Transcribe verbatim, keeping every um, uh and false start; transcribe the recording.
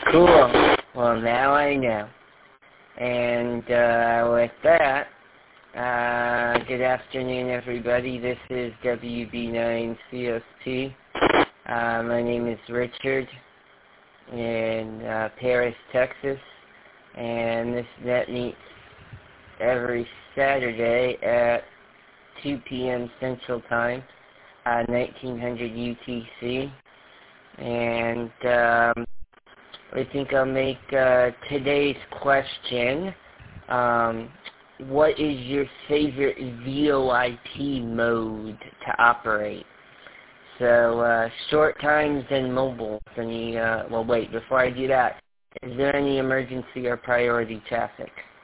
Cool. Well, now I know. And uh, with that, uh, good afternoon, everybody. This is W B nine C S T. Uh, my name is Richard in uh, Paris, Texas, and this net meets every Saturday at two p.m. Central Time, uh, nineteen hundred U T C. And um, I think I'll make uh, today's question, um, what is your favorite VoIP mode to operate? So, uh, short times and mobile. Any, uh, well, wait, before I do that, is there any emergency or priority traffic?